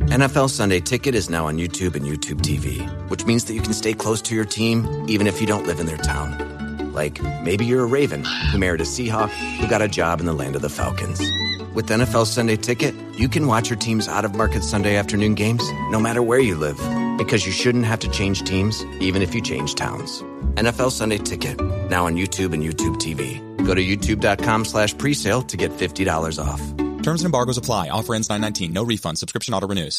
NFL Sunday Ticket is now on YouTube and YouTube TV, which means that you can stay close to your team even if you don't live in their town. Like, maybe you're a Raven who married a Seahawk who got a job in the land of the Falcons. With NFL Sunday Ticket, you can watch your team's out-of-market Sunday afternoon games no matter where you live, because you shouldn't have to change teams even if you change towns. NFL Sunday Ticket, now on YouTube and YouTube TV. Go to youtube.com/presale to get $50 off. Terms and embargoes apply. Offer ends 9/19. No refund. Subscription auto renews.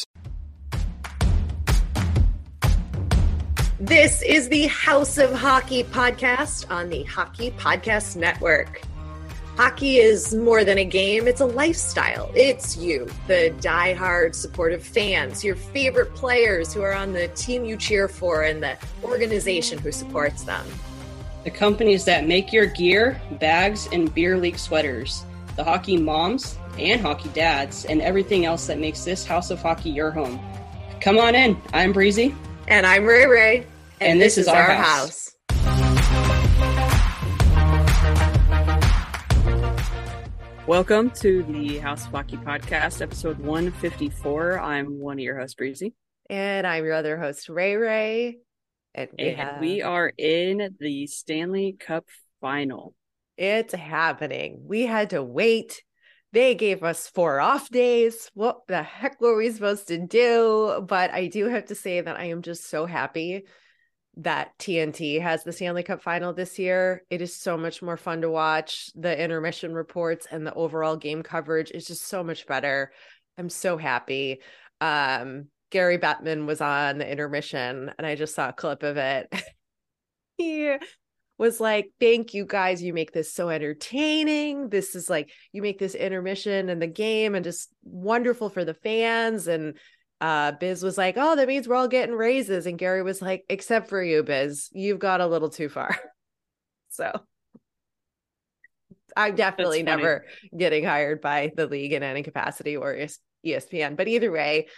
This is the House of Hockey podcast on the Hockey Podcast Network. Hockey is more than a game. It's a lifestyle. It's you, the diehard supportive fans, your favorite players who are on the team you cheer for, and the organization who supports them. The companies that make your gear, bags, and beer league sweaters. The hockey moms and hockey dads, and everything else that makes this House of Hockey your home. Come on in. I'm Breezy. And I'm Ray Ray. And this is our house. Welcome to the House of Hockey podcast, episode 154. I'm one of your hosts, Breezy. And I'm your other host, Ray Ray. And we are in the Stanley Cup final. It's happening. We had to wait. They gave us 4 off days. What the heck were we supposed to do? But I do have to say that I am just so happy that TNT has the Stanley Cup final this year. It is so much more fun to watch. The intermission reports and the overall game coverage is just so much better. I'm so happy. Gary Bettman was on the intermission and I just saw a clip of it. He was like, thank you guys. You make this so entertaining. This is like, you make this intermission and the game and just wonderful for the fans. And Biz was like, oh, that means we're all getting raises. And Gary was like, except for you, Biz, you've got a little too far. So I'm definitely never getting hired by the league in any capacity or ESPN. But either way,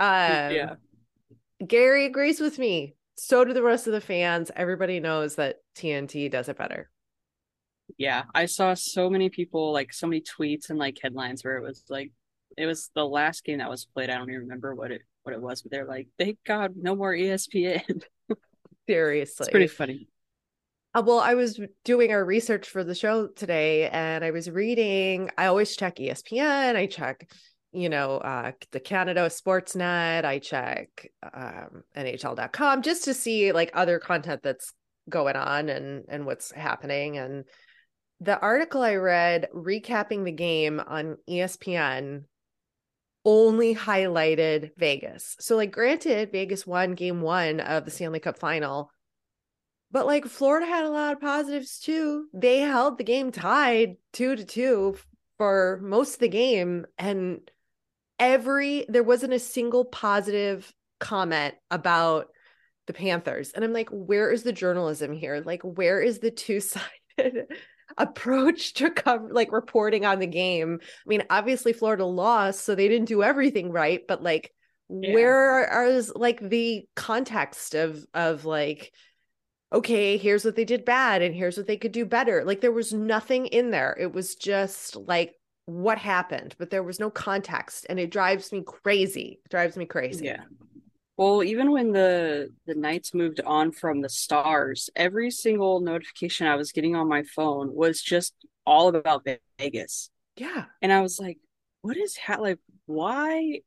Gary agrees with me. So do the rest of the fans. Everybody knows that TNT does it better. Yeah, I saw so many people, like so many tweets and like headlines where it was like, it was the last game that was played. I don't even remember what it was, but they're like, thank God, no more ESPN. Seriously. It's pretty funny. Well, I was doing our research for the show today and I was reading, I always check ESPN. I check, the Canada Sportsnet. I check NHL.com just to see like other content that's going on and what's happening. And the article I read recapping the game on ESPN only highlighted Vegas. So like granted, Vegas won game 1 of the Stanley Cup final, but like Florida had a lot of positives too. They held the game tied 2-2 for most of the game. And there wasn't a single positive comment about the Panthers. And I'm like, where is the journalism here? Like, where is the two-sided approach to cover, like reporting on the game? I mean, obviously Florida lost, so they didn't do everything right, but like, where is like the context of like, okay, here's what they did bad and here's what they could do better. Like there was nothing in there. It was just like what happened, but there was no context and it drives me crazy. Yeah. Well, even when the Knights moved on from the Stars, every single notification I was getting on my phone was just all about Vegas. Yeah. And I was like, what is like why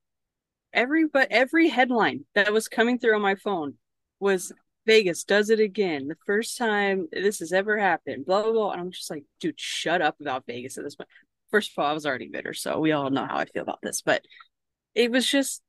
every headline that was coming through on my phone was Vegas does it again. The first time this has ever happened, blah, blah, blah. And I'm just like, dude, shut up about Vegas at this point. First of all, I was already bitter, so we all know how I feel about this. But it was just,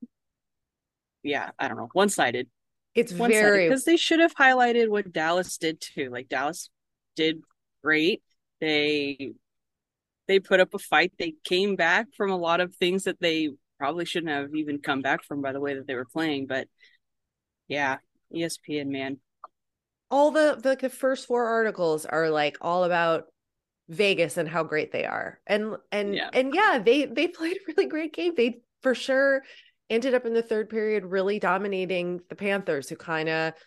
I don't know, one-sided. It's one-sided, very... because they should have highlighted what Dallas did too. Like Dallas did great. They put up a fight. They came back from a lot of things that they probably shouldn't have even come back from by the way that they were playing. But yeah, ESPN, man. All the first 4 articles are like all about Vegas and how great they are. And they played a really great game. They for sure ended up in the third period really dominating the Panthers, who kind of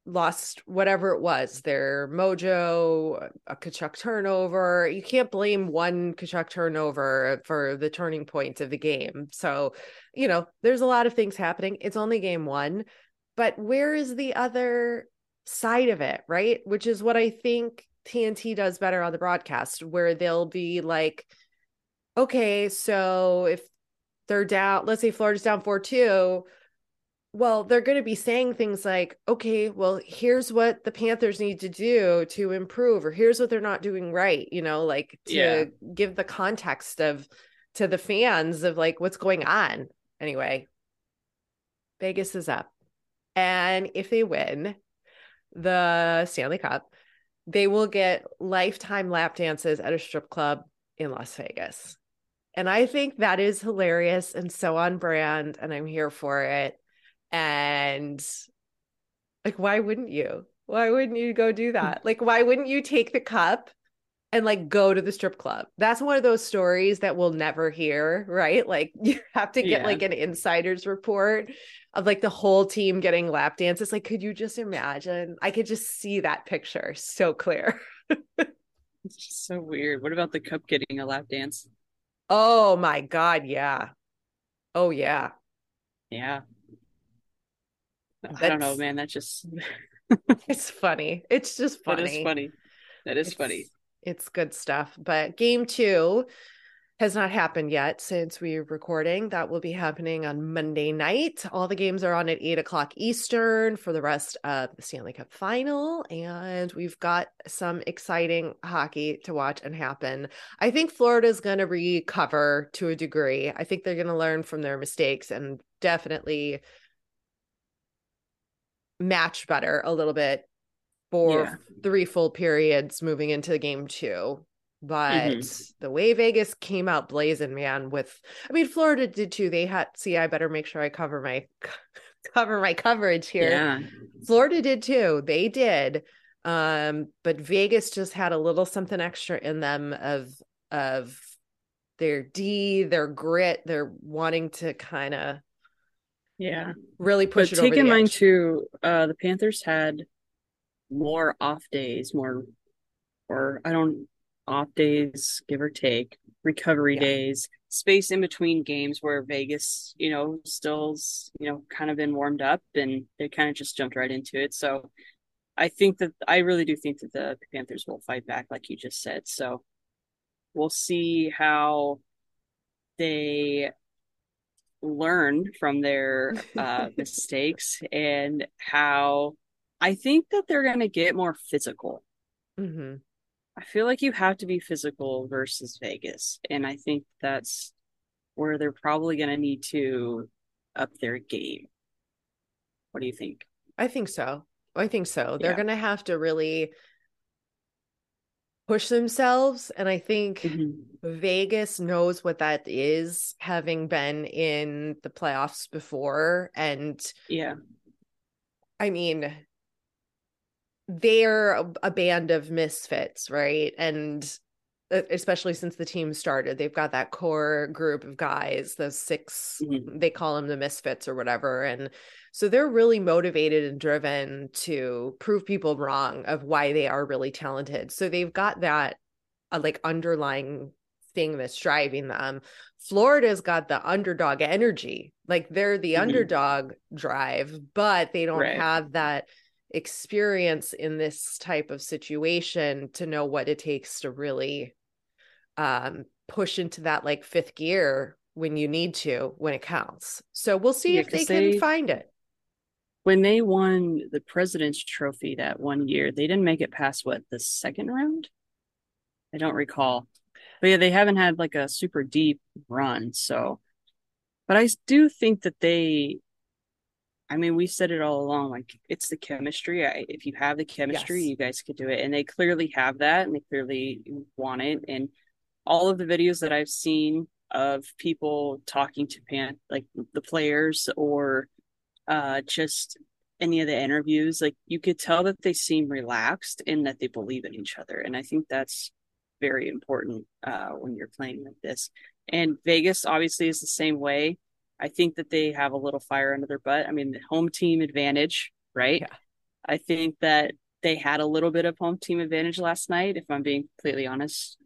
lost whatever it was, their mojo, a Kachuk turnover. You can't blame one Kachuk turnover for the turning point of the game. So, there's a lot of things happening. It's only game one, but where is the other side of it, right? Which is what I think TNT does better on the broadcast, where they'll be like, okay, so if they're down, let's say Florida's down 4-2, well, they're going to be saying things like, okay, well, here's what the Panthers need to do to improve, or here's what they're not doing right, like to give the context to the fans of like what's going on. Anyway, Vegas is up. And if they win the Stanley Cup, they will get lifetime lap dances at a strip club in Las Vegas. And I think that is hilarious and so on brand, and I'm here for it. And like, why wouldn't you? Why wouldn't you go do that? Like, why wouldn't you take the cup and like go to the strip club? That's one of those stories that we'll never hear, right? Like, you have to get like an insider's report of like the whole team getting lap dances. Like, could you just imagine? I could just see that picture so clear. It's just so weird. What about the cup getting a lap dance? Oh my God. Yeah. Oh yeah. Yeah. I don't know, man. That just it's funny. It's just funny. That is funny. That is funny. It's good stuff. But game 2 has not happened yet since we're recording. That will be happening on Monday night. All the games are on at 8:00 Eastern for the rest of the Stanley Cup final. And we've got some exciting hockey to watch and happen. I think Florida's going to recover to a degree. I think they're going to learn from their mistakes and definitely match better a little bit for 3 full periods moving into game 2. But the way Vegas came out blazing, man, Florida did too. They had, I better make sure I cover my coverage here. Yeah. Florida did too. They did. But Vegas just had a little something extra in them of their their grit, their wanting to kind of really push it over the edge. Take in mind too, the Panthers had more off days, off days, give or take, recovery days, space in between games where Vegas, still's, kind of been warmed up and they kind of just jumped right into it. So I really do think that the Panthers will fight back, like you just said. So we'll see how they learn from their mistakes and how I think that they're going to get more physical. Mm-hmm. I feel like you have to be physical versus Vegas. And I think that's where they're probably going to need to up their game. What do you think? I think so. They're going to have to really push themselves. And I think Vegas knows what that is, having been in the playoffs before. And I mean, they're a band of misfits, right? And especially since the team started, they've got that core group of guys, those 6, they call them the misfits or whatever. And so they're really motivated and driven to prove people wrong of why they are really talented. So they've got that like underlying thing that's driving them. Florida's got the underdog energy. Like they're the underdog drive, but they don't have that experience in this type of situation to know what it takes to really push into that like 5th gear when you need to, when it counts. So we'll see if they can find it. When they won the President's Trophy that one year, they didn't make it past the 2nd round? I don't recall. But yeah, they haven't had like a super deep run. So, but I do think that we said it all along, like it's the chemistry. If you have the chemistry, you guys could do it. And they clearly have that and they clearly want it. And all of the videos that I've seen of people talking to like the players or just any of the interviews, like you could tell that they seem relaxed and that they believe in each other. And I think that's very important when you're playing like this. And Vegas obviously is the same way. I think that they have a little fire under their butt. I mean, the home team advantage, right? I think that they had a little bit of home team advantage last night, if I'm being completely honest.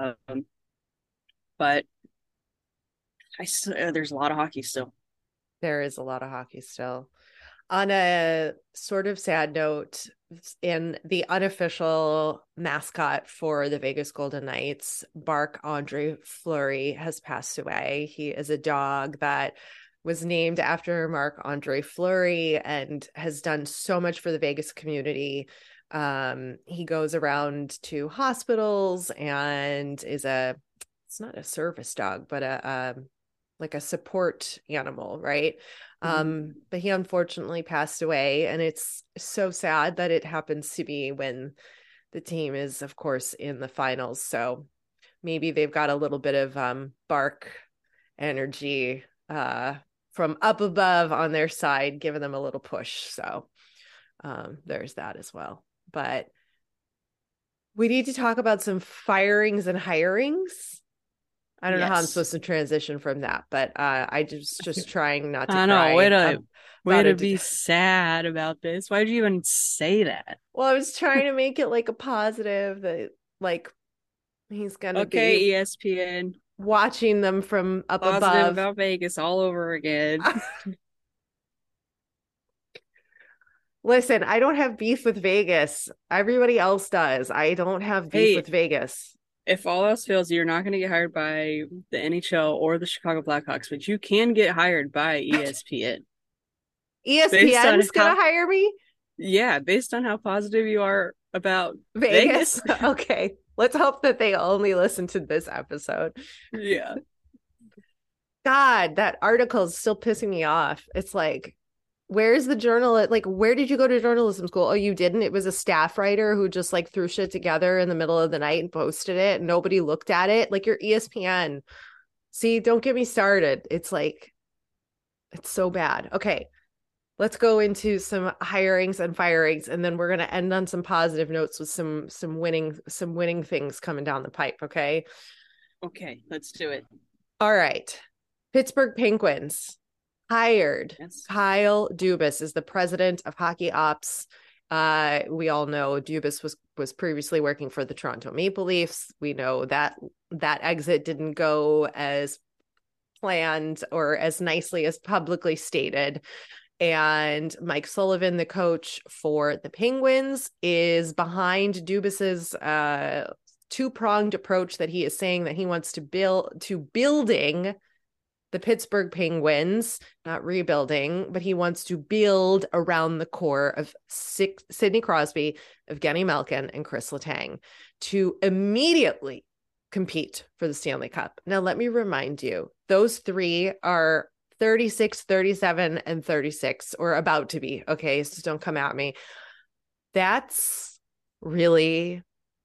But there's a lot of hockey still. There is a lot of hockey still. On a sort of sad note, in the unofficial mascot for the Vegas Golden Knights, Marc-Andre Fleury, has passed away. He is a dog that was named after Marc-Andre Fleury and has done so much for the Vegas community. He goes around to hospitals and it's not a service dog, but like a support animal, right? But he unfortunately passed away, and it's so sad that it happens to be when the team is, of course, in the finals. So maybe they've got a little bit of bark energy from up above on their side, giving them a little push. So there's that as well. But we need to talk about some firings and hirings. I don't know how I'm supposed to transition from that, but I just trying not to cry. I know, way to be sad about this. Why did you even say that? Well, I was trying to make it like a positive that like he's gonna be ESPN watching them from up positive above about Vegas all over again. Listen, I don't have beef with Vegas. Everybody else does. I don't have beef with Vegas. If all else fails, you're not going to get hired by the NHL or the Chicago Blackhawks, but you can get hired by ESPN. ESPN's going to hire me? Yeah, based on how positive you are about Vegas. Okay. Let's hope that they only listen to this episode. Yeah. God, that article is still pissing me off. It's like, where's the journalist? Like, where did you go to journalism school? Oh, you didn't? It was a staff writer who just like threw shit together in the middle of the night and posted it. Nobody looked at it. Like, you're ESPN. See, don't get me started. It's like, it's so bad. Okay. Let's go into some hirings and firings, and then we're going to end on some positive notes with some winning things coming down the pipe. Okay. Okay, let's do it. All right. Pittsburgh Penguins hired Kyle Dubas as the president of hockey ops. We all know Dubas was previously working for the Toronto Maple Leafs. We know that exit didn't go as planned or as nicely as publicly stated. And Mike Sullivan, the coach for the Penguins, is behind Dubas's two-pronged approach that he is saying that he wants to building the Pittsburgh Penguins, not rebuilding, but he wants to build around the core of Sidney Crosby, Evgeny Malkin, and Chris Letang to immediately compete for the Stanley Cup. Now, let me remind you, those three are 36, 37, and 36, or about to be. Okay, so don't come at me. That's really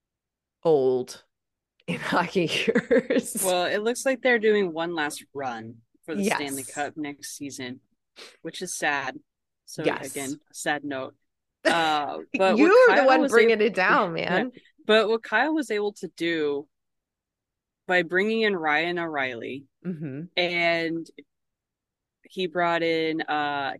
old in hockey years. Well, it looks like they're doing one last run for the Stanley Cup next season, which is sad. So again, sad note. But you're the one bringing it down, man. Yeah. But what Kyle was able to do by bringing in Ryan O'Reilly, and he brought in I'm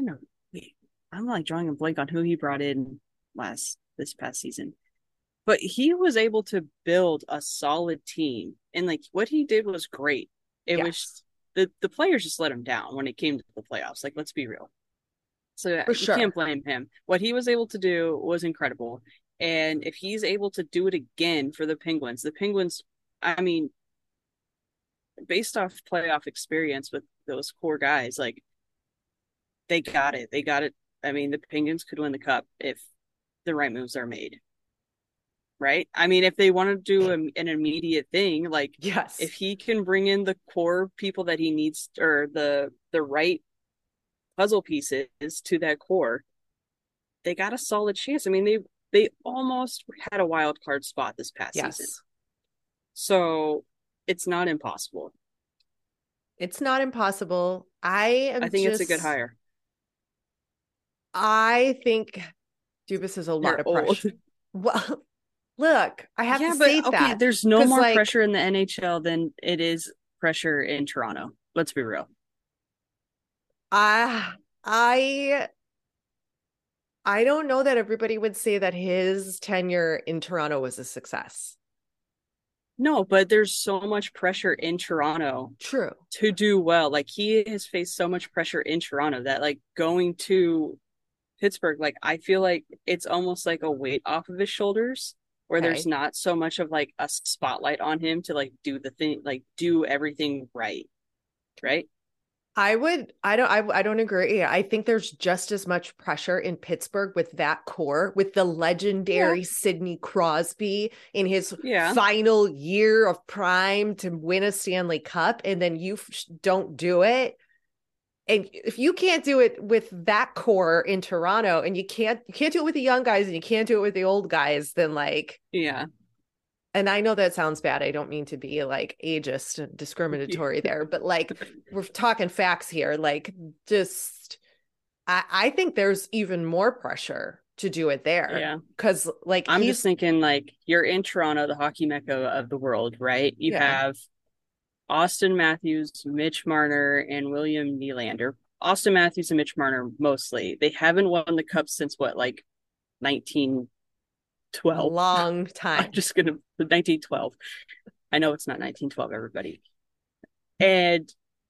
like drawing a blank on who he brought in this past season. But he was able to build a solid team. And like what he did was great. It was the players just let him down when it came to the playoffs. Like, let's be real. So you can't blame him. What he was able to do was incredible. And if he's able to do it again for the Penguins, I mean, based off playoff experience with those core guys, like they got it. I mean, the Penguins could win the cup if the right moves are made. Right? I mean, if they want to do an immediate thing, like if he can bring in the core people that he needs, or the right puzzle pieces to that core, they got a solid chance. I mean, they almost had a wild card spot this past season. So it's not impossible. It's not impossible. I think it's a good hire. I think Dubas is a lot of pressure. Well, look, I have to say that. There's no more pressure in the NHL than it is pressure in Toronto. Let's be real. I I don't know that everybody would say that his tenure in Toronto was a success. No, but there's so much pressure in Toronto True. to do well. Like he has faced so much pressure in Toronto that like going to Pittsburgh, like I feel like it's almost like a weight off of his shoulders where there's Okay. not so much of like a spotlight on him to like do the thing, like do everything right. Right. I don't agree. I think there's just as much pressure in Pittsburgh with that core, with the Yeah. legendary Sidney Crosby in his Yeah. final year of prime to win a Stanley Cup, and then you don't do it. And if you can't do it with that core in Toronto, and you can't do it with the young guys, and you can't do it with the old guys, then like, Yeah. and I know that sounds bad. I don't mean to be like ageist and discriminatory there, but like we're talking facts here. Like just I think there's even more pressure to do it there. Yeah. Cause like I'm just he's thinking like you're in Toronto, the hockey mecca of the world, right? You yeah. have Austin Matthews, Mitch Marner, and William Nylander. Austin Matthews and Mitch Marner mostly. They haven't won the cup since what, like 1912. Long I'm time. just gonna 1912. I know it's not 1912, everybody. And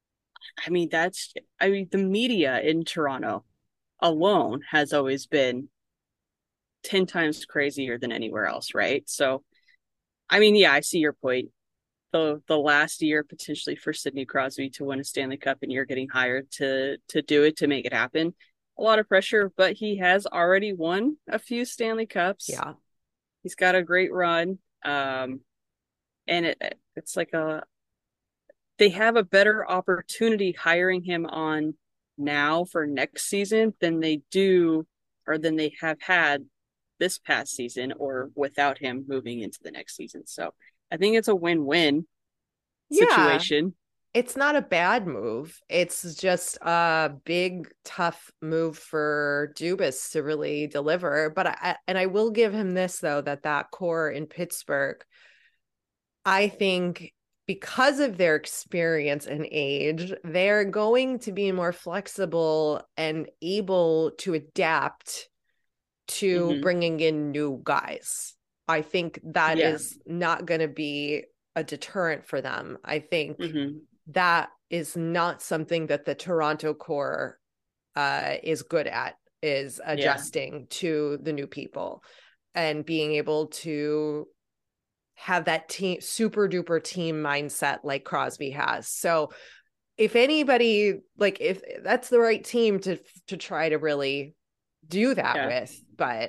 I mean the media in Toronto alone has always been 10 times crazier than anywhere else, right? So I mean, yeah, I see your point. The last year potentially for Sidney Crosby to win a Stanley Cup and you're getting hired to do it to make it happen. A lot of pressure, but he has already won a few Stanley Cups. Yeah. He's got a great run. And it's like they have a better opportunity hiring him on now for next season than they do or than they have had this past season or without him moving into the next season. So I think it's a win-win Yeah. situation. It's not a bad move. It's just a big, tough move for Dubas to really deliver. But I will give him this though, that core in Pittsburgh, I think because of their experience and age, they're going to be more flexible and able to adapt to Mm-hmm. bringing in new guys. I think that Yeah. is not going to be a deterrent for them. I think Mm-hmm. that is not something that the Toronto core is good at, is Yeah. adjusting to the new people and being able to have that team super duper team mindset like Crosby has. So if anybody, like if that's the right team to try to really do that Yeah. with, but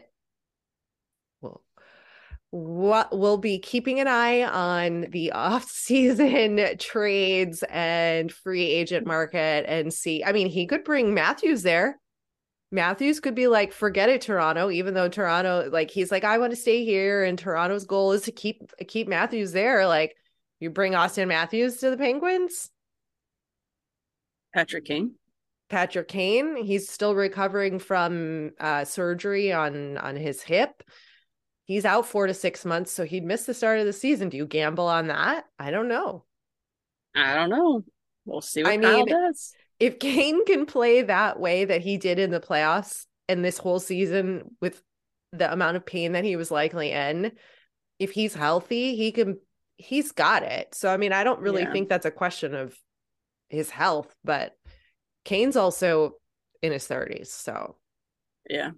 what we'll be keeping an eye on the off-season trades and free agent market and see. I mean, he could bring Matthews there. Matthews could be like, forget it, Toronto, even though Toronto, like he's like, I want to stay here. And Toronto's goal is to keep Matthews there. Like you bring Austin Matthews to the Penguins. Patrick Kane. Patrick Kane, he's still recovering from surgery on his hip. He's out 4 to 6 months, so he'd miss the start of the season. Do you gamble on that? I don't know. I don't know. We'll see I what Kyle mean, does. if Kane can play that way that he did in the playoffs and this whole season with the amount of pain that he was likely in, if he's healthy, he's got it. So, I mean, I don't really Yeah. think that's a question of his health, but Kane's also in his 30s. So, Yeah.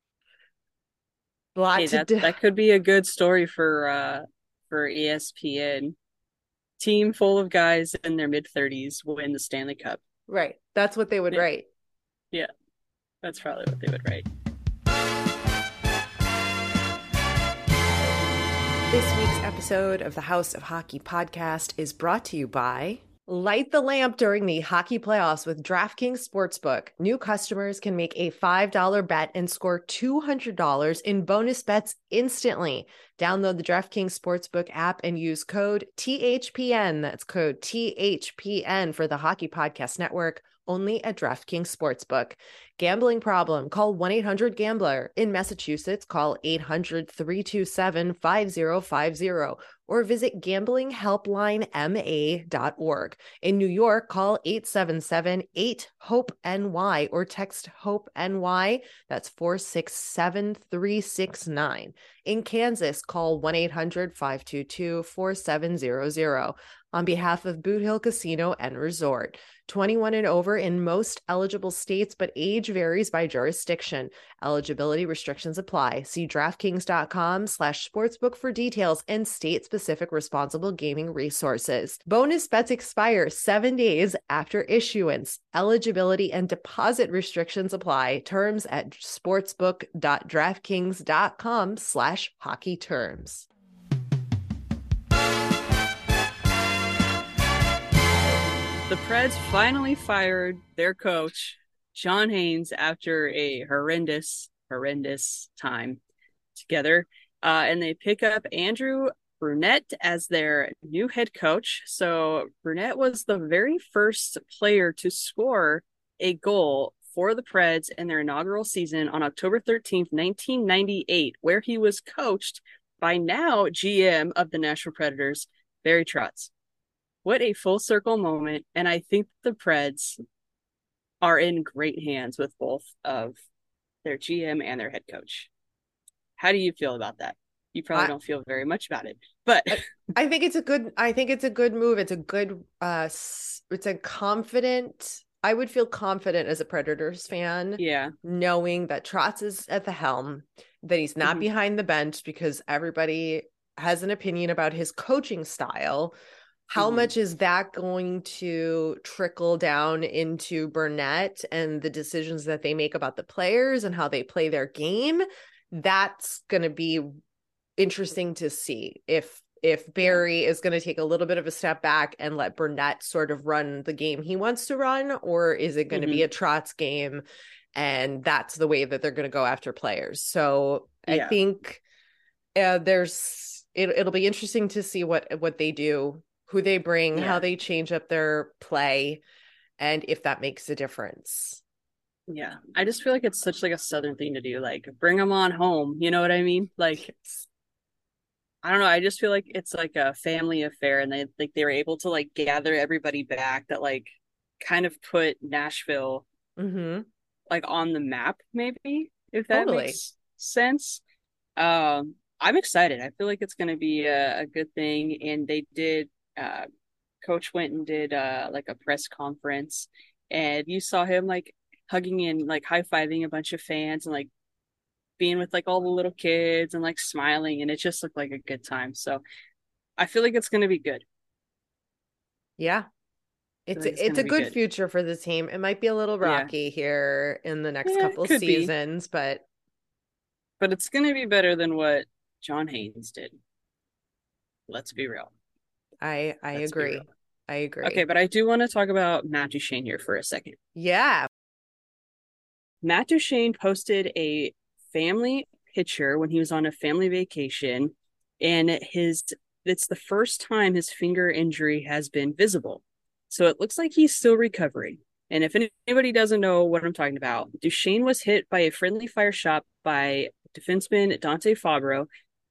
lot Hey, to do. that could be a good story for ESPN. Team full of guys in their mid-30s win the Stanley Cup. Right. That's what they would Yeah. write. Yeah. That's probably what they would write. This week's episode of the House of Hockey podcast is brought to you by Light the lamp during the hockey playoffs with DraftKings Sportsbook. New customers can make a $5 bet and score $200 in bonus bets instantly. Download the DraftKings Sportsbook app and use code THPN. That's code THPN for the Hockey Podcast Network, only at DraftKings Sportsbook. Gambling problem? Call 1-800-GAMBLER. In Massachusetts, call 800-327-5050 or visit gamblinghelplinema.org. In New York, call 877-8-HOPE-NY or text HOPE-NY. That's 467-369. In Kansas, call 1-800-522-4700. On behalf of Boot Hill Casino and Resort, 21 and over in most eligible states, but age varies by jurisdiction. Eligibility restrictions apply. See DraftKings.com/sportsbook for details and state-specific responsible gaming resources. Bonus bets expire 7 days after issuance. Eligibility and deposit restrictions apply. Terms at sportsbook.draftkings.com/hockey terms. The Preds finally fired their coach, John Haynes, after a horrendous time together. And they pick up Andrew Brunette as their new head coach. So Brunette was the very first player to score a goal for the Preds in their inaugural season on October 13th, 1998, where he was coached by now GM of the Nashville Predators, Barry Trotz. What a full circle moment. And I think the Preds are in great hands with both of their GM and their head coach. How do you feel about that? You probably don't feel very much about it, but I think it's a good move. It's a good, it's a confident, I would feel confident as a Predators fan. Yeah. Knowing that Trotz is at the helm, that he's not behind the bench because everybody has an opinion about his coaching style. How much is that going to trickle down into Burnett and the decisions that they make about the players and how they play their game? That's going to be interesting to see if Barry is going to take a little bit of a step back and let Burnett sort of run the game he wants to run, or is it going to be a Trotz game and that's the way that they're going to go after players? So I think it'll be interesting to see what they do, who they bring, how they change up their play, and if that makes a difference. Yeah. I just feel like it's such like a Southern thing to do. Like, bring them on home. You know what I mean? Like, I don't know. I just feel like it's like a family affair, and they were able to like gather everybody back that like kind of put Nashville like on the map, maybe, if that makes sense. I'm excited. I feel like it's going to be a good thing. And they did, Coach went and did like a press conference, and you saw him like hugging and like high-fiving a bunch of fans and like being with like all the little kids and like smiling, and it just looked like a good time. So I feel like it's going to be good. Yeah. It's a good future for the team. It might be a little rocky here in the next couple seasons, but it's going to be better than what John Haynes did. Let's be real. I agree. I agree. Okay, but I do want to talk about Matt Duchene here for a second. Yeah. Matt Duchene posted a family picture when he was on a family vacation, and it's the first time his finger injury has been visible. So it looks like he's still recovering. And if anybody doesn't know what I'm talking about, Duchene was hit by a friendly fire shot by defenseman Dante Babro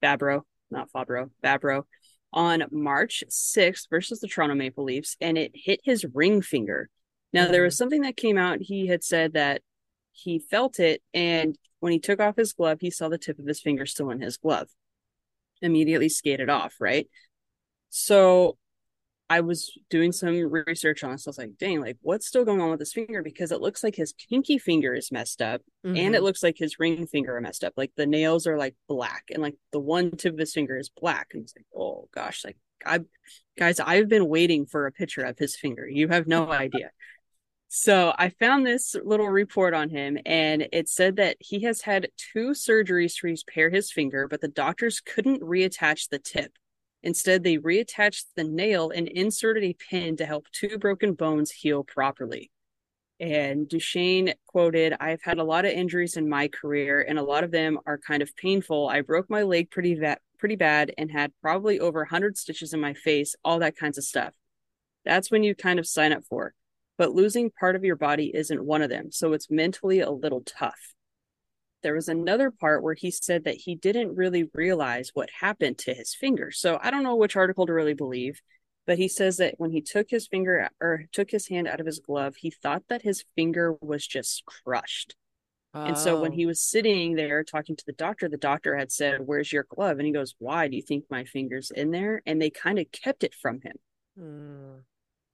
on March 6th versus the Toronto Maple Leafs, and it hit his ring finger. Now, there was something that came out. He had said that he felt it, and when he took off his glove, he saw the tip of his finger still in his glove. Immediately skated off, right? So I was doing some research on this. I was like, dang, like what's still going on with his finger? Because it looks like his pinky finger is messed up, and it looks like his ring finger are messed up. Like the nails are like black, and like the one tip of his finger is black. And it's like, oh gosh, like I've been waiting for a picture of his finger. You have no idea. So I found this little report on him, and it said that he has had 2 surgeries to repair his finger, but the doctors couldn't reattach the tip. Instead, they reattached the nail and inserted a pin to help 2 broken bones heal properly. And Duchene quoted, "I've had a lot of injuries in my career, and a lot of them are kind of painful. I broke my leg pretty bad and had probably over 100 stitches in my face, all that kinds of stuff. That's when you kind of sign up for. but losing part of your body isn't one of them, so it's mentally a little tough. There was another part where he said that he didn't really realize what happened to his finger. So I don't know which article to really believe, but he says that when he took his finger or took his hand out of his glove, he thought that his finger was just crushed. And so when Oh. he was sitting there talking to the doctor had said, "Where's your glove?" And he goes, "Why do you think my finger's in there?" And they kind of kept it from him. Hmm.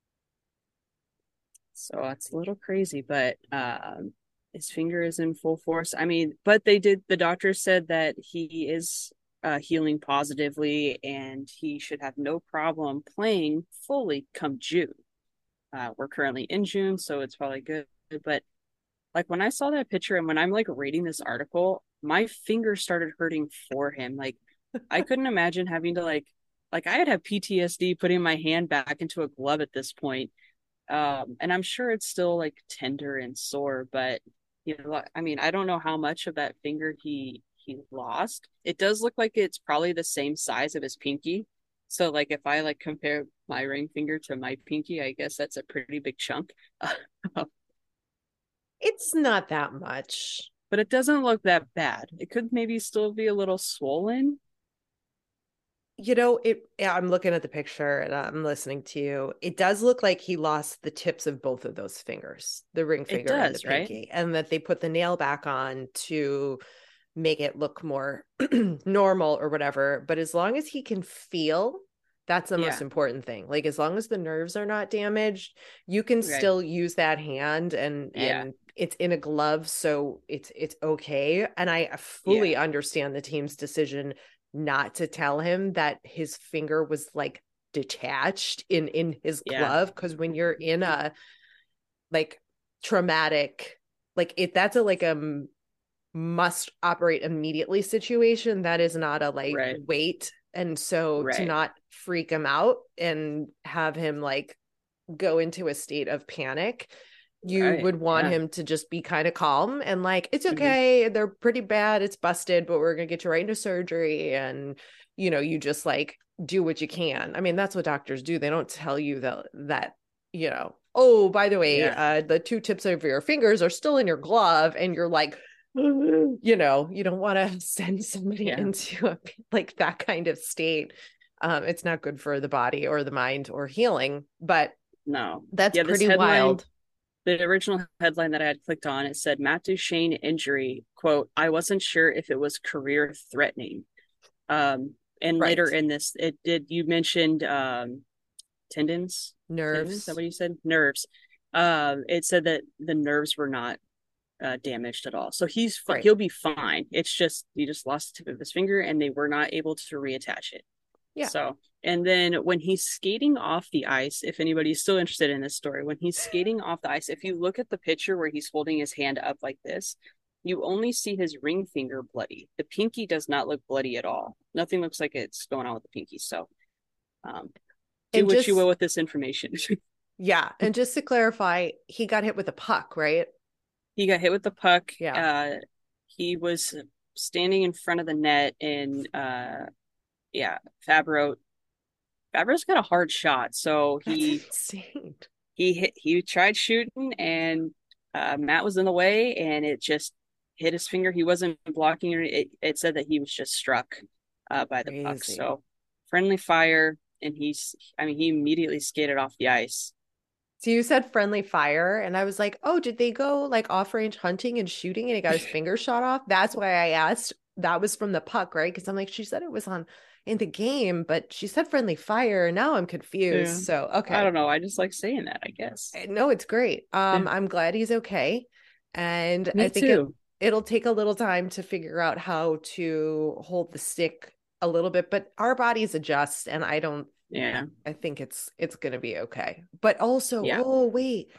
So it's a little crazy, but his finger is in full force. I mean, but the doctor said that he is healing positively and he should have no problem playing fully come June. We're currently in June, so it's probably good. But like when I saw that picture and when I'm like reading this article, my finger started hurting for him. Like I couldn't imagine having to like I had PTSD putting my hand back into a glove at this point. And I'm sure it's still like tender and sore, but you know, I mean, I don't know how much of that finger he lost. It does look like it's probably the same size of his pinky. So like if I like compare my ring finger to my pinky, I guess that's a pretty big chunk. It's not that much. But it doesn't look that bad. It could maybe still be a little swollen. I'm looking at the picture and I'm listening to you. It does look like he lost the tips of both of those fingers, the ring It finger and the does, right? pinky, and that they put the nail back on to make it look more normal or whatever. But as long as he can feel, that's the most Yeah, important thing. Like as long as the nerves are not damaged, you can right. still use that hand and Yeah, it's in a glove, so it's okay. And I yeah, fully understand the team's decision not to tell him that his finger was like detached in his yeah, glove, because when you're in a like traumatic, like it that's a like a must operate immediately situation, that is not a like right, wait. And so to right, not freak him out and have him like go into a state of panic, you right. would want Yeah. him to just be kind of calm and like, it's Hmm. okay, they're pretty bad, it's busted, but we're gonna get you right into surgery. And you just like do what you can. I mean, that's what doctors do. They don't tell you that oh, by the way, Yeah, the two tips of your fingers are still in your glove, and you're like, you don't want to send somebody yeah. into a like that kind of state. It's not good for the body or the mind or healing, but No. that's Yeah, this pretty headline, wild. the original headline that I had clicked on, it said Matt Duchene injury, quote, "I wasn't sure if it was career threatening." Um, and later Right. in this, it did you mentioned tendons? Tendons, is that Nerves. what you said? Nerves. It said that the nerves were not damaged at all. So Right. he'll be fine. It's just he just lost the tip of his finger and they were not able to reattach it. Yeah. So, and then when he's skating off the ice, if anybody's still interested in this story, when he's skating off the ice, if you look at the picture where he's holding his hand up like this, you only see his ring finger bloody. The pinky does not look bloody at all. Nothing looks like it's going on with the pinky. So, um, do And what you will just with this information. yeah, and just to clarify, he got hit with a puck, right? He got hit with the puck. Yeah. He was standing in front of the net, and yeah, Fabro's got a hard shot, so That's insane. he tried shooting, and Matt was in the way, and it just hit his finger. He wasn't blocking it. It said that he was just struck by the puck. Crazy. So friendly fire, and I mean, he immediately skated off the ice. So you said friendly fire, and I was like, oh, did they go like off range hunting and shooting and he got his finger shot off? That's why I asked. That was from the puck, right? Because I'm like, she said it was on in the game, but she said friendly fire. Now I'm confused. Yeah, So I okay. don't know. I just like saying that, I guess. No, it's great. Yeah, I'm glad he's okay. And I me think too. it'll take a little time to figure out how to hold the stick a little bit, but our bodies adjust, and Yeah, I think it's gonna be okay. But also, yeah. oh wait,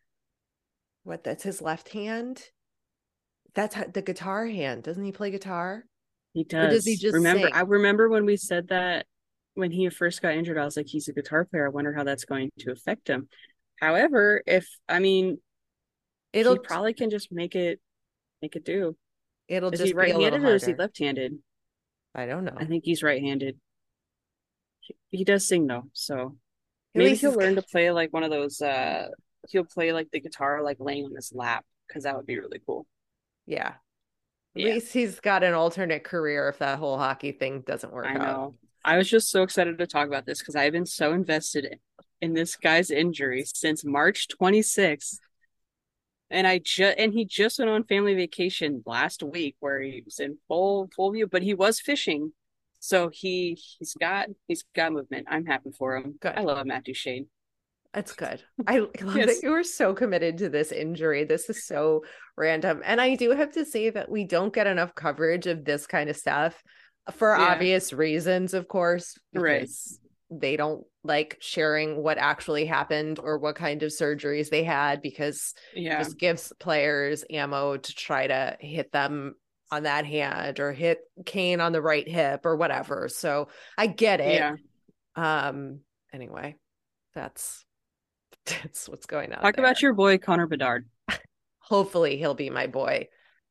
what? That's his left hand. That's the guitar hand. Doesn't he play guitar, He or does he does. just Remember, I sing? remember when we said that when he first got injured, I was like, he's a guitar player. I wonder how that's going to affect him. However, if I mean, he It'll probably can just make it do. it'll Is he just be a little right-handed or is he harder. left-handed? I don't I know. think he's right-handed. He does sing though, so At maybe least he'll he's learn to play like one of those he'll play like the guitar like laying on his lap, because that would be really cool. Yeah. At Yeah, least he's got an alternate career if that whole hockey thing doesn't work I out. know. I was just so excited to talk about this because I've been so invested in this guy's injury since March 26th. And he just went on family vacation last week where he was in full view, but he was fishing. So he's got movement. I'm happy for him. I Good. love Matt Duchene. That's good. I love that Yes. you were so committed to this injury. This is so random. And I do have to say that we don't get enough coverage of this kind of stuff for Yeah. obvious reasons, of course, Right. because they don't like sharing what actually happened or what kind of surgeries they had, because it Yeah. just gives players ammo to try to hit them on that hand or hit Kane on the right hip or whatever. So I get it. Yeah. Anyway, that's what's going on Talk there. about your boy Connor Bedard. Hopefully he'll be my boy.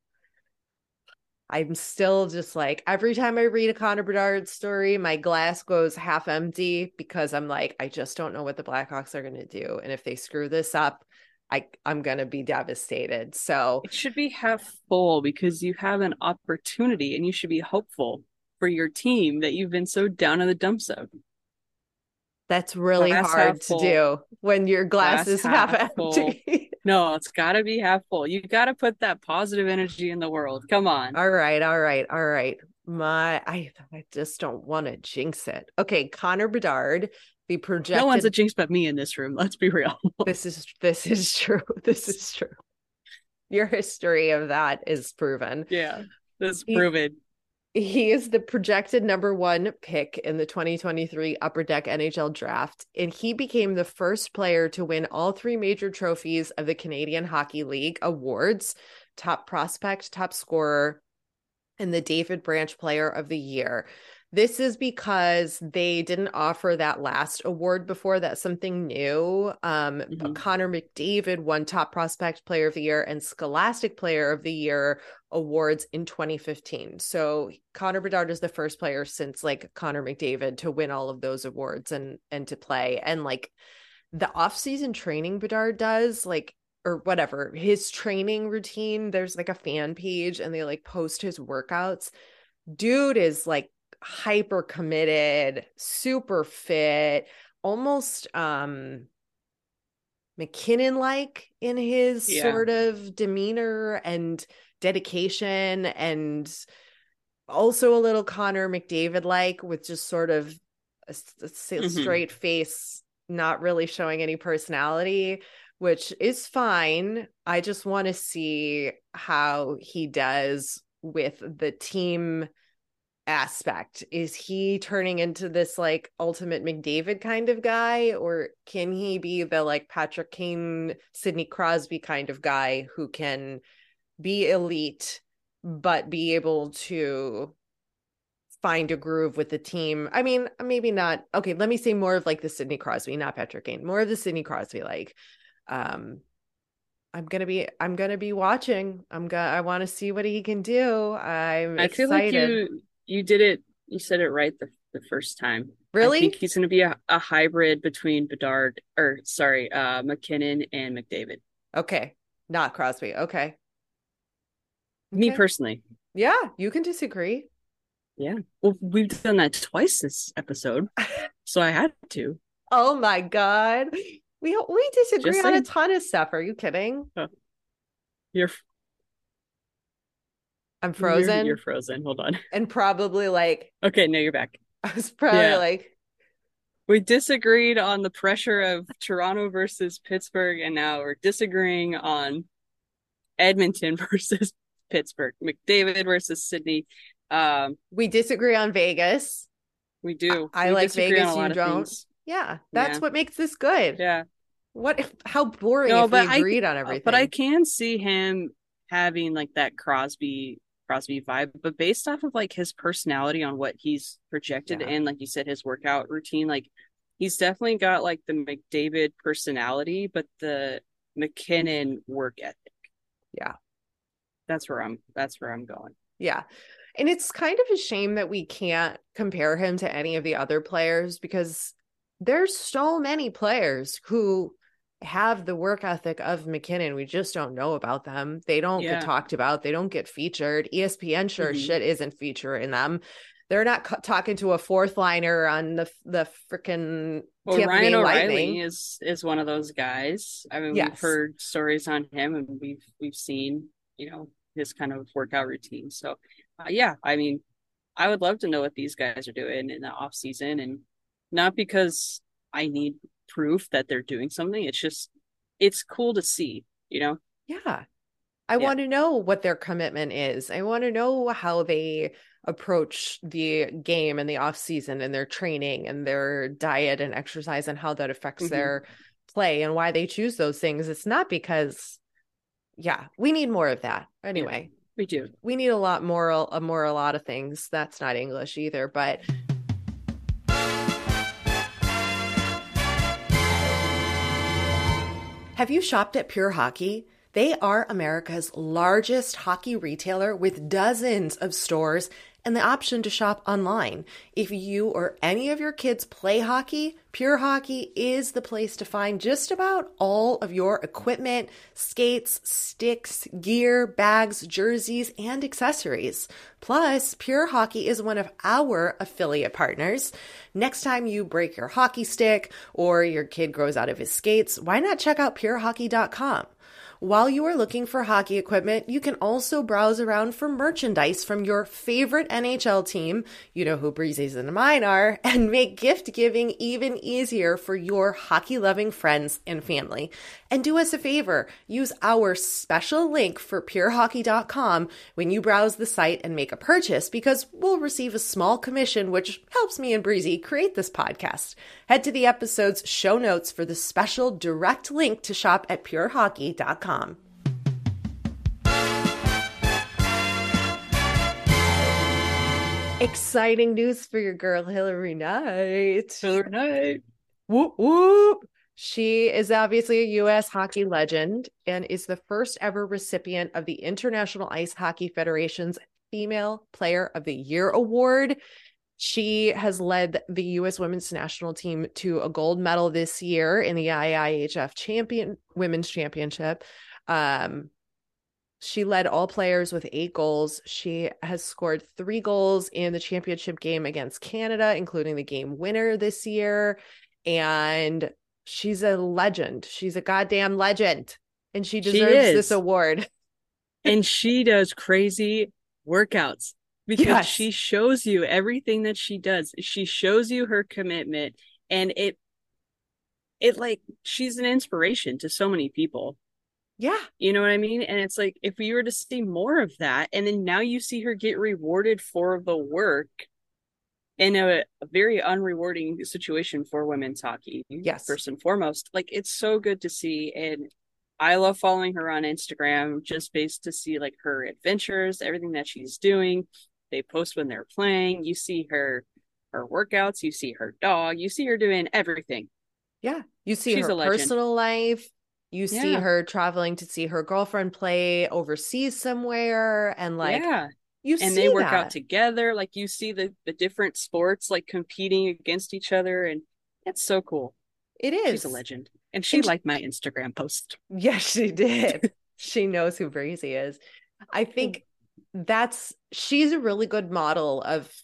I'm still just like, every time I read a Connor Bedard story, my glass goes half empty because I'm like, I just don't know what the Blackhawks are going to do. And if they screw this up, I'm going to be devastated. So It should be half full because you have an opportunity and you should be hopeful for your team that you've been so down in the dumps of. that's really Glass hard half to full. do when your glass Glass is half half full. empty. No, it's got to be half full. You got to put that positive energy in the world. Come on. All right. I just don't want to jinx it. Okay, Connor Bedard, the projected. No one's a jinx but me in this room. Let's be real. This is true. This is true. Your history of that is proven. Yeah, that's proven. He is the projected number 1 pick in the 2023 Upper Deck NHL draft, and he became the first player to win all 3 major trophies of the Canadian Hockey League awards: top prospect, top scorer, and the David Branch Player of the Year. This is because they didn't offer that last award before. That's something new. But Connor McDavid won Top Prospect Player of the Year and Scholastic Player of the Year awards in 2015. So Connor Bedard is the first player since like Connor McDavid to win all of those awards and to play. And like the off-season training Bedard does, like, or whatever, his training routine, there's like a fan page and they like post his workouts. Dude is like hyper committed, super fit, almost McKinnon like in his sort of demeanor and dedication, and also a little Connor McDavid like, with just sort of a straight face, not really showing any personality, which is fine. I just want to see how he does with the team aspect. Is he turning into this like ultimate McDavid kind of guy, or can he be the like Patrick Kane, Sidney Crosby kind of guy who can be elite but be able to find a groove with the team? I mean, maybe not. Okay, let me say more of like the Sidney Crosby, not Patrick Kane, more of the Sidney Crosby. Like, I'm gonna be watching. I want to see what he can do. I feel like you did it. You said it right the first time. Really? I think he's going to be a hybrid between McKinnon and McDavid. Okay, not Crosby. Okay. Me personally. Yeah, you can disagree. Yeah. Well, we've done that twice this episode, so I had to. Oh my God. We disagree on a ton of stuff. Are you kidding? I'm frozen. You're frozen. Hold on. And probably like. Okay, no, you're back. I was probably like. We disagreed on the pressure of Toronto versus Pittsburgh, and now we're disagreeing on Edmonton versus Pittsburgh, McDavid versus Sidney. We disagree on Vegas. We do. I like Vegas. You don't. Yeah, that's what makes this good. Yeah. How boring if we agreed on everything. But I can see him having like that Crosby vibe, but based off of like his personality on what he's projected and like you said, his workout routine, like he's definitely got like the McDavid personality, but the McKinnon work ethic. Yeah. That's where I'm going. Yeah. And it's kind of a shame that we can't compare him to any of the other players, because there's so many players who have the work ethic of McKinnon. We just don't know about them. They don't get talked about. They don't get featured. ESPN sure as shit isn't featuring them. They're not talking to a fourth liner on the freaking Ryan O'Reilly is one of those guys. I mean, Yes. we've heard stories on him, and we've seen, you know, his kind of workout routine. So, yeah, I mean, I would love to know what these guys are doing in the off season, and not because I need proof that they're doing something. It's just, it's cool to see, you know? Yeah. I want to know what their commitment is. I want to know how they approach the game and the off season and their training and their diet and exercise and how that affects their play and why they choose those things. It's not because, we need more of that. Anyway, we do. We need a lot more, a lot of things. That's not English either, but have you shopped at Pure Hockey? They are America's largest hockey retailer with dozens of stores and the option to shop online. If you or any of your kids play hockey, Pure Hockey is the place to find just about all of your equipment, skates, sticks, gear, bags, jerseys, and accessories. Plus, Pure Hockey is one of our affiliate partners. Next time you break your hockey stick or your kid grows out of his skates, why not check out purehockey.com? While you are looking for hockey equipment, you can also browse around for merchandise from your favorite NHL team, you know who Breezy's and mine are, and make gift giving even easier for your hockey-loving friends and family. And do us a favor, use our special link for purehockey.com when you browse the site and make a purchase, because we'll receive a small commission, which helps me and Breezy create this podcast. Head to the episode's show notes for the special direct link to shop at purehockey.com. Exciting news for your girl, Hilary Knight. Hilary Knight. Whoop, whoop. She is obviously a U.S. hockey legend and is the first ever recipient of the International Ice Hockey Federation's Female Player of the Year award. She has led the U.S. women's national team to a gold medal this year in the IIHF women's championship. She led all players with 8 goals. She has scored 3 goals in the championship game against Canada, including the game winner this year. And she's a legend. She's a goddamn legend. And she deserves this award. And she does crazy workouts because she shows you everything that she does. She shows you her commitment, and it like, she's an inspiration to so many people. Yeah. You know what I mean? And it's like, if we were to see more of that, and then now you see her get rewarded for the work in a very unrewarding situation for women's hockey. Yes. First and foremost, like, it's so good to see. And I love following her on Instagram just based to see like her adventures, everything that she's doing. They post when they're playing. You see her workouts, you see her dog, you see her doing everything. Yeah. You see her personal life. You see her traveling to see her girlfriend play overseas somewhere, and like, they work out together. Like, you see the different sports like competing against each other, and it's so cool. It is. She's a legend, and she liked my Instagram post. Yes, she did. She knows who Breezy is. I think she's a really good model of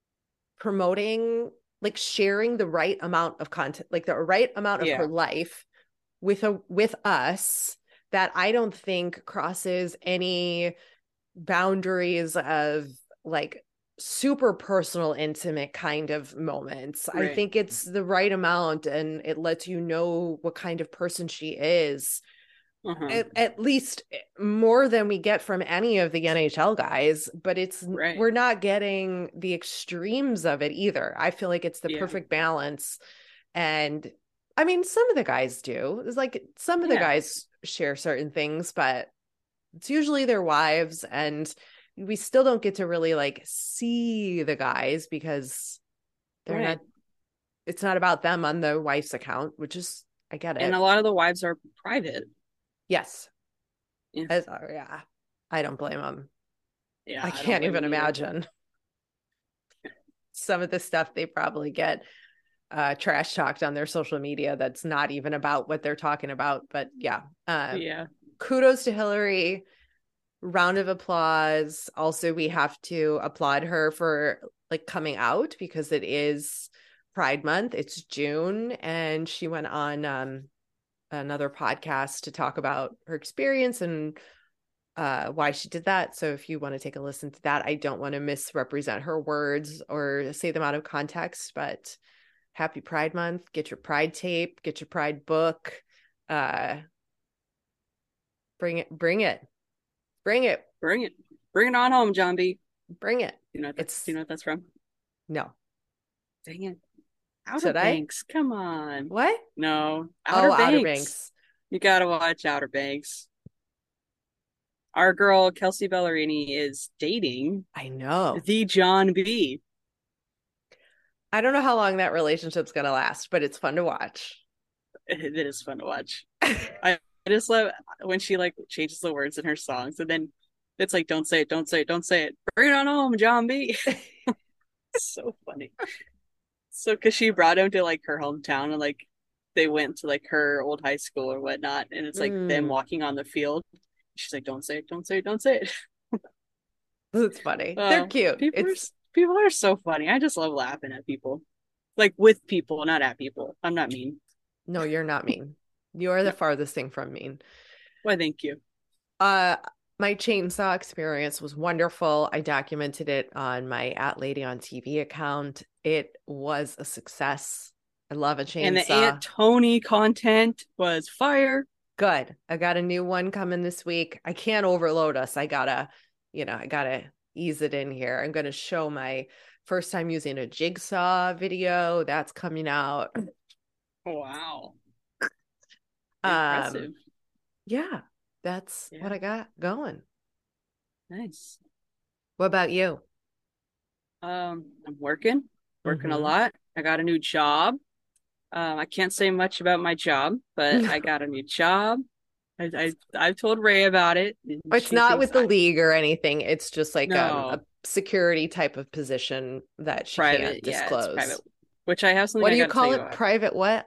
promoting, like, sharing the right amount of content, like the right amount of her life with us, that I don't think crosses any boundaries of like super personal, intimate kind of moments. Right. I think it's the right amount, and it lets you know what kind of person she is. At least more than we get from any of the NHL guys, but we're not getting the extremes of it either. I feel like it's the perfect balance. And I mean, some of the guys do. It's like some of the guys share certain things, but it's usually their wives, and we still don't get to really like see the guys because they're not, it's not about them on the wife's account, which is, I get it. And a lot of the wives are private. Yes. I don't blame them. Yeah. I can't even imagine some of the stuff they probably get. trash talked on their social media that's not even about what they're talking about. But yeah, Yeah. kudos to Hillary. Round of applause. Also, we have to applaud her for like coming out because it is Pride Month. It's June, and she went on another podcast to talk about her experience and why she did that. So if you want to take a listen to that, I don't want to misrepresent her words or say them out of context, but happy Pride Month. Get your Pride tape, get your Pride book. Bring it. Bring it. Bring it. Bring it. Bring it on home, John B. Bring it. You know what that's, you know what that's from? No. Dang it. Outer Should I? Banks. Come on. What? No. Outer Outer Banks. Banks. You gotta watch Outer Banks. Our girl Kelsey Ballerini is dating I know. the John B. I don't know how long that relationship's gonna last, but it's fun to watch. It is fun to watch. I just love when she like changes the words in her songs, and then it's like, don't say it, don't say it, don't say it. Bring it on home, John B. So funny. So, because she brought him to like her hometown, and like they went to like her old high school or whatnot, and it's like them walking on the field. She's like, don't say it, don't say it, don't say it. It's funny. They're cute. People are so funny. I just love laughing at people, like with people, not at people. I'm not mean. No, you're not mean. You are the farthest thing from mean. Why, thank you. My chainsaw experience was wonderful. I documented it on my @Lady on TV account. It was a success. I love a chainsaw. And the Aunt Tony content was fire. Good. I got a new one coming this week. I can't overload us. I gotta ease it in here. I'm gonna show my first time using a jigsaw video. That's coming out. Wow. Impressive. Yeah, that's what I got going. Nice. What about you? I'm working a lot. I got a new job. I can't say much about my job, but I got a new job. I've told Ray about it. It's not with the league or anything. It's just like No. a security type of position that she can't disclose. It's private. Which I have something. What do you call it? Private what?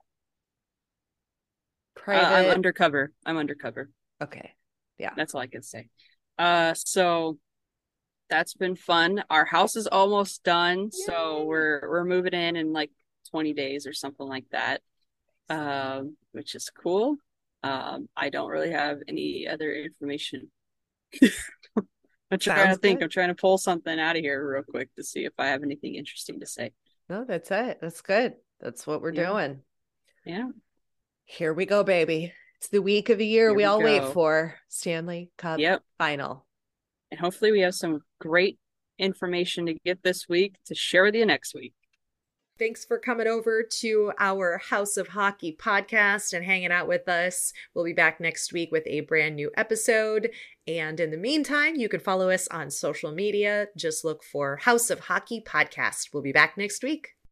Private. I'm undercover. Okay. Yeah. That's all I can say. So that's been fun. Our house is almost done, so we're moving in like 20 days or something like that. Which is cool. I don't really have any other information. I'm trying to think. Good. I'm trying to pull something out of here real quick to see if I have anything interesting to say. No, that's it. That's good. That's what we're doing. Yeah. Here we go, baby. It's the week of the year we all wait for. Stanley Cup final. And hopefully we have some great information to get this week to share with you next week. Thanks for coming over to our House of Hockey podcast and hanging out with us. We'll be back next week with a brand new episode. And in the meantime, you can follow us on social media. Just look for House of Hockey podcast. We'll be back next week.